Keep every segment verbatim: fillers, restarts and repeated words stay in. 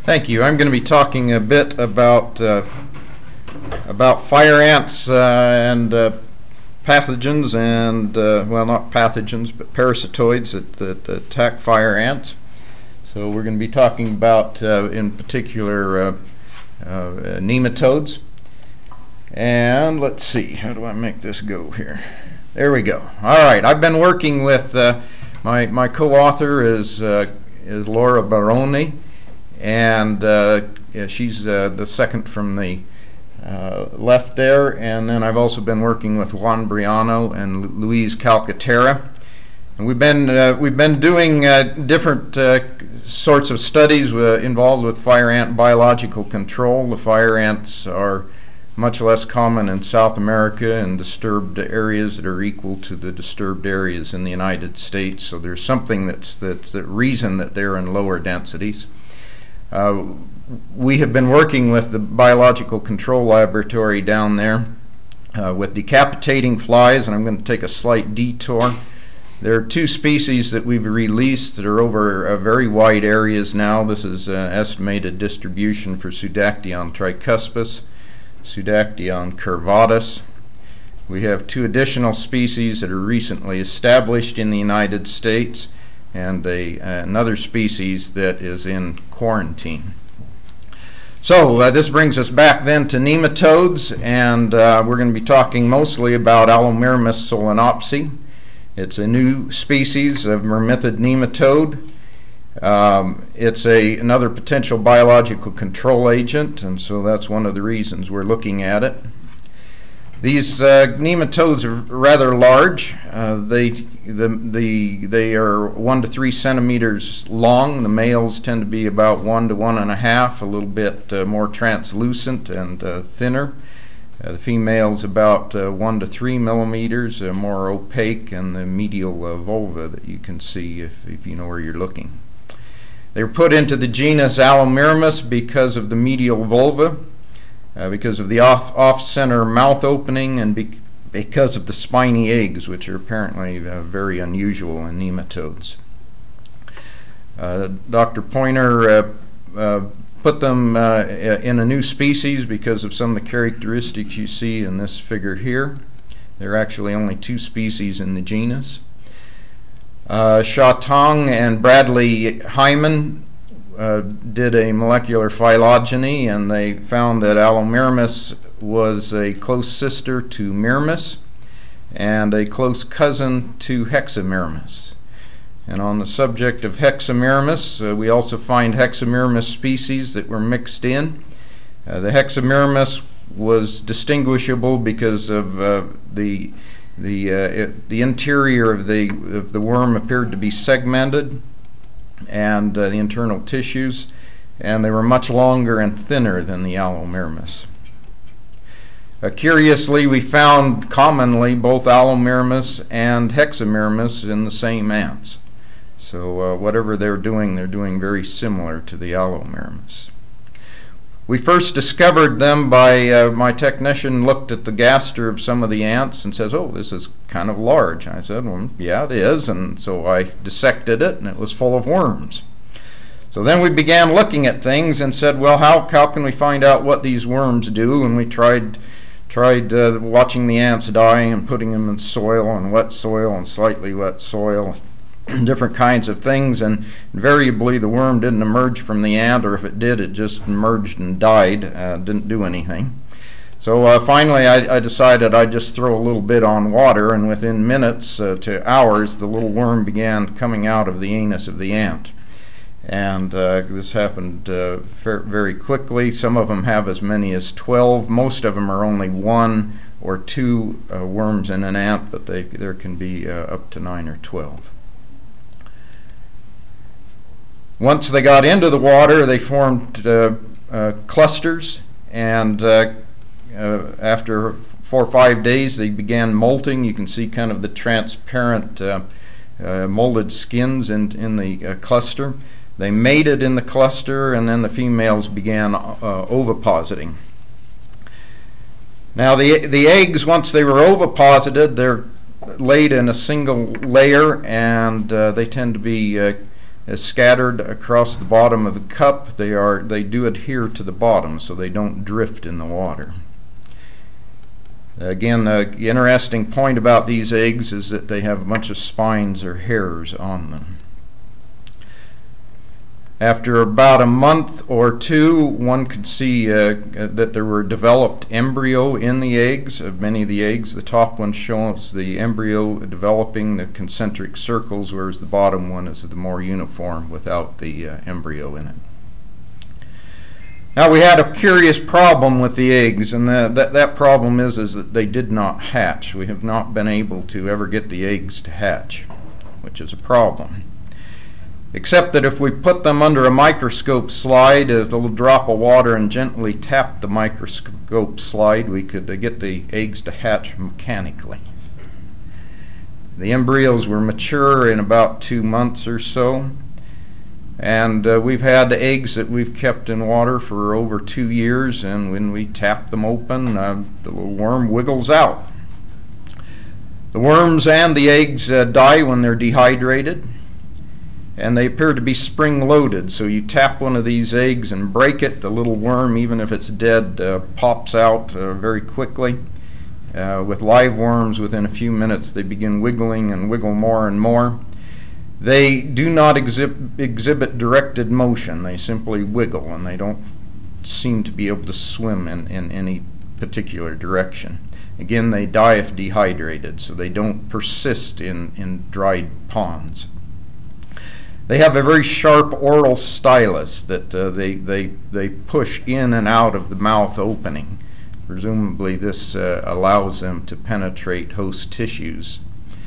Thank you. I'm going to be talking a bit about uh, about fire ants uh, and uh, pathogens and, uh, well, not pathogens, but parasitoids that, that attack fire ants. So we're going to be talking about, uh, in particular, uh, uh, nematodes. And let's see, how do I make this go here? There we go. All right, I've been working with, uh, my, my co-author is, uh, is Laura Baroni, and uh, yeah, she's uh, the second from the uh, left there, and then I've also been working with Juan Briano and Luis Calcaterra. And we've been uh, we've been doing uh, different uh, sorts of studies uh, involved with fire ant biological control. The fire ants are much less common in South America and disturbed areas that are equal to the disturbed areas in the United States. So there's something that's that's the reason that they're in lower densities. Uh, we have been working with the biological control laboratory down there uh, with decapitating flies, and I'm going to take a slight detour. There are two species that we've released that are over uh, very wide areas now. This is uh, estimated distribution for Pseudactyon tricuspis, Pseudactyon curvatus. We have two additional species that are recently established in the United States, and a, uh, another species that is in quarantine. So uh, this brings us back then to nematodes, and uh, we're going to be talking mostly about Allomyrmex solenopsis. It's a new species of myrmithid nematode. Um, it's a, another potential biological control agent, and so that's one of the reasons we're looking at it. These uh, nematodes are rather large. Uh, they, the, the, they are one to three centimeters long. The males tend to be about one to one and a half, a little bit uh, more translucent and uh, thinner. Uh, the females about uh, one to three millimeters, uh, more opaque, and the medial uh, vulva that you can see if, if you know where you're looking. They were put into the genus Allomyrmex because of the medial vulva. Uh, because of the off, off-center mouth opening, and be because of the spiny eggs, which are apparently uh, very unusual in nematodes. Uh, Doctor Pointer uh, uh, put them uh, in a new species because of some of the characteristics you see in this figure here. There are actually only two species in the genus. Uh, Shatong and Bradley Hyman Uh, did a molecular phylogeny, and they found that Allomyrmex was a close sister to Myrmex and a close cousin to Hexamyrmex. And on the subject of Hexamyrmex, uh, we also find Hexamyrmex species that were mixed in. Uh, the Hexamyrmex was distinguishable because of uh, the the uh, it, the interior of the of the worm appeared to be segmented, and uh, the internal tissues, and they were much longer and thinner than the Allomyrmex. Uh, curiously, we found commonly both Allomyrmex and Hexamyrmex in the same ants. So uh, whatever they're doing, they're doing very similar to the Allomyrmex. We first discovered them by, uh, my technician looked at the gaster of some of the ants and says, oh, this is kind of large. I said, well, yeah, it is. And so I dissected it, and it was full of worms. So then we began looking at things and said, well, how, how can we find out what these worms do? And we tried, tried uh, watching the ants dying and putting them in soil and wet soil and slightly wet soil, different kinds of things, and invariably the worm didn't emerge from the ant, or if it did, it just emerged and died, uh, didn't do anything. So uh, finally I, I decided I'd just throw a little bit on water, and within minutes uh, to hours the little worm began coming out of the anus of the ant. And uh, this happened uh, very quickly. Some of them have as many as twelve. Most of them are only one or two uh, worms in an ant, but they, there can be uh, up to nine or twelve. Once they got into the water, they formed uh, uh, clusters, and uh, uh, after four or five days they began molting. You can see kind of the transparent uh, uh, molded skins in, in the uh, cluster. They mated in the cluster, and then the females began uh, ovipositing. Now the, the eggs, once they were oviposited, they're laid in a single layer, and uh, they tend to be uh, is scattered across the bottom of the cup, they are they do adhere to the bottom, so they don't drift in the water. Again, the interesting point about these eggs is that they have a bunch of spines or hairs on them. After about a month or two, one could see uh, that there were developed embryo in the eggs. Of many of the eggs, the top one shows the embryo developing the concentric circles, whereas the bottom one is the more uniform without the uh, embryo in it. Now, we had a curious problem with the eggs, and the, that, that problem is, is that they did not hatch. We have not been able to ever get the eggs to hatch, which is a problem. Except that if we put them under a microscope slide, a little drop of water, and gently tap the microscope slide, we could uh, get the eggs to hatch mechanically. The embryos were mature in about two months or so. And uh, we've had eggs that we've kept in water for over two years, and when we tap them open, uh, the little worm wiggles out. The worms and the eggs uh, die when they're dehydrated, and they appear to be spring-loaded. So you tap one of these eggs and break it, the little worm, even if it's dead, uh, pops out uh, very quickly. Uh, with live worms, within a few minutes, they begin wiggling and wiggle more and more. They do not exhibit, exhibit directed motion. They simply wiggle, and they don't seem to be able to swim in, in any particular direction. Again, they die if dehydrated, so they don't persist in, in dried ponds. They have a very sharp oral stylus that uh, they, they, they push in and out of the mouth opening. Presumably this uh, allows them to penetrate host tissues.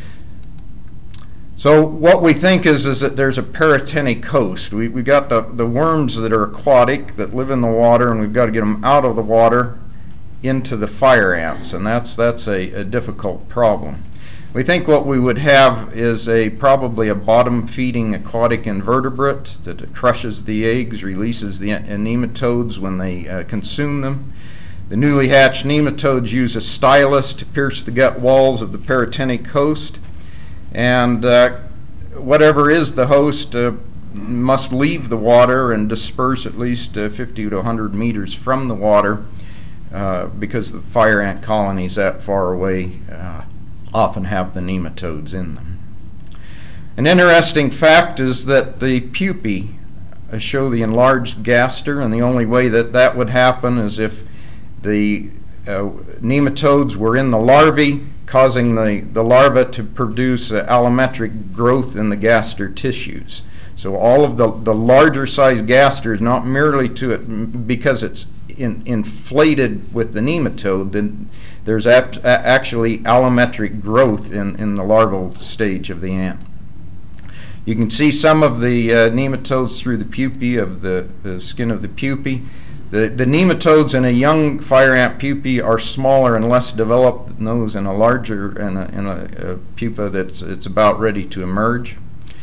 So what we think is, is that there's a peritenic host. We, we've got the, the worms that are aquatic, that live in the water, and we've got to get them out of the water into the fire ants, and that's, that's a, a difficult problem. We think what we would have is a probably a bottom-feeding aquatic invertebrate that crushes the eggs, releases the nematodes when they uh, consume them. The newly hatched nematodes use a stylus to pierce the gut walls of the peritenic host. And uh, whatever is the host uh, must leave the water and disperse at least uh, fifty to one hundred meters from the water uh, because the fire ant colonies that far away uh, often have the nematodes in them. An interesting fact is that the pupae uh, show the enlarged gaster, and the only way that that would happen is if the uh, nematodes were in the larvae, causing the, the larva to produce uh, allometric growth in the gaster tissues. So all of the, the larger size gasters, not merely to it because it's in, inflated with the nematode, then there's ap actually allometric growth in, in the larval stage of the ant. You can see some of the uh, nematodes through the pupae of the, the skin of the pupae. The, the nematodes in a young fire ant pupae are smaller and less developed than those in a larger in a, in a, a pupa that's it's about ready to emerge.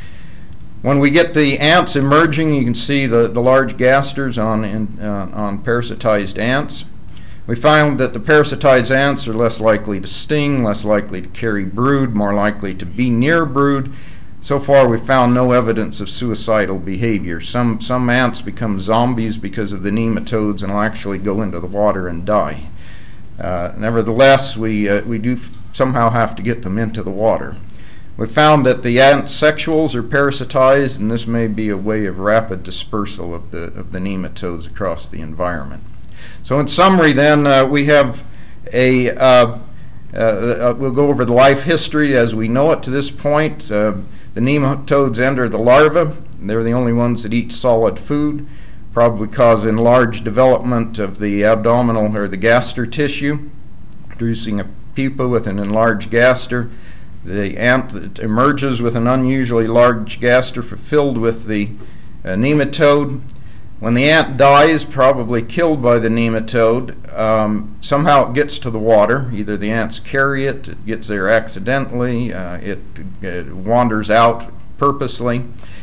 When we get the ants emerging, you can see the, the large gasters on, in, uh, on parasitized ants. We found that the parasitized ants are less likely to sting, less likely to carry brood, more likely to be near brood. So far, we've found no evidence of suicidal behavior. Some, some ants become zombies because of the nematodes and will actually go into the water and die. Uh, nevertheless, we, uh, we do somehow have to get them into the water. We found that the ant sexuals are parasitized, and this may be a way of rapid dispersal of the, of the nematodes across the environment. So in summary then, uh, we have a, uh, uh, we'll go over the life history as we know it to this point. Uh, The nematodes enter the larva. They're the only ones that eat solid food, probably cause enlarged development of the abdominal or the gaster tissue, producing a pupa with an enlarged gaster. The ant that emerges with an unusually large gaster filled with the uh, nematode. When the ant dies, probably killed by the nematode, um, somehow it gets to the water. Either the ants carry it, it gets there accidentally, uh, it, it wanders out purposely.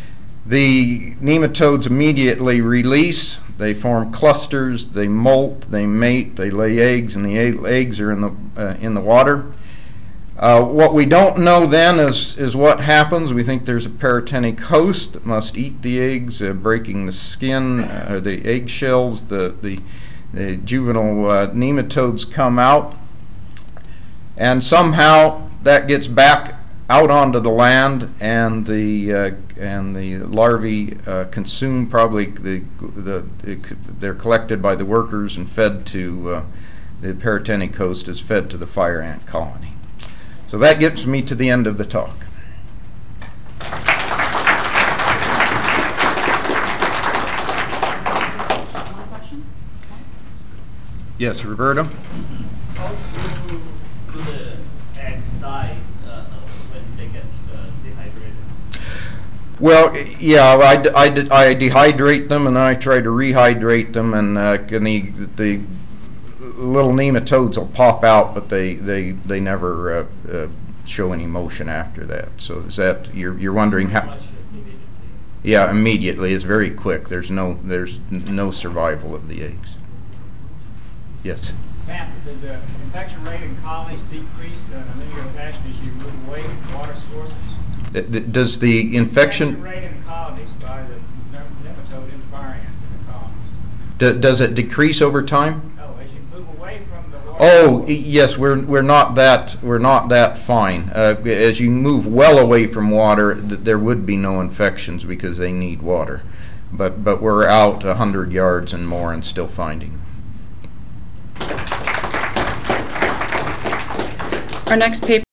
The nematodes immediately release. They form clusters, they molt, they mate, they lay eggs, and the eggs are in the, uh, in the water. Uh, what we don't know then is, is what happens. We think there's a paratenic host that must eat the eggs, uh, breaking the skin, uh, the egg shells. The, the, the juvenile uh, nematodes come out, and somehow that gets back out onto the land, and the uh, and the larvae uh, consume probably the, the the they're collected by the workers and fed to uh, the paratenic host is fed to the fire ant colony. So that gets me to the end of the talk. One question? Yes, Roberta? How do the eggs die uh, when they get uh, dehydrated? Well, yeah, I, d I, d I dehydrate them, and then I try to rehydrate them, and, uh, and the, the little nematodes will pop out, but they, they, they never uh, uh, show any motion after that. So is that, you're, you're wondering how? Much immediately. Yeah, immediately. It's very quick. There's no, there's no survival of the eggs. Yes? Sam, did the infection rate in colonies decrease in a linear fashion as you move away from water sources? Does the infection, Infection rate in colonies by the nematode and fire ants in the colonies? d does it decrease over time? Oh, as you move away from the water. Oh, y- yes, we're we're not that we're not that fine. Uh, as you move well away from water, th there would be no infections because they need water. But but we're out a hundred yards and more and still finding them. Our next paper